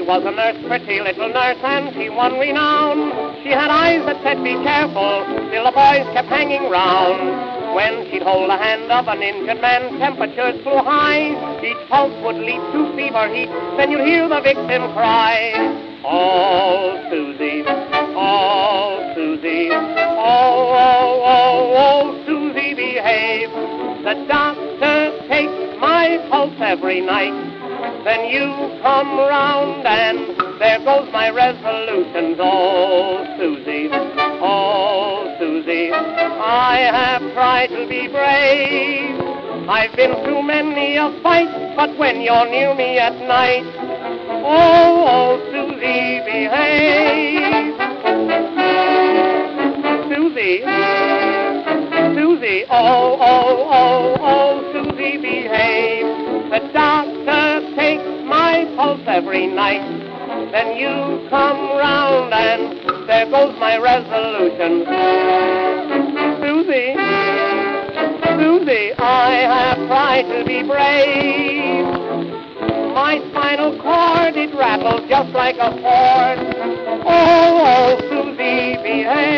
was a nurse, pretty little nurse, and she won renown. She had eyes that said, be careful, still the boys kept hanging round. When she'd hold the hand of an injured man, temperatures flew high. Each pulse would leap to fever heat, then you'd hear the victim cry. Oh, Susie, oh, Susie, oh, oh, oh, oh, Susie, behave. The doctor takes my pulse every night. Then you come round and there goes my resolutions. Oh, Susie, oh, Susie, I have tried to be brave. I've been through many a fight, but when you're near me at night, oh, oh, Susie, behave. Susie, Susie, oh, oh, oh, oh, Susie, behave. The doctor takes my pulse every night. Then you come round and there goes my resolution. Susie, Susie, I have tried to be brave. My spinal cord, it rattles just like a Ford. Oh, oh, Susie, behave.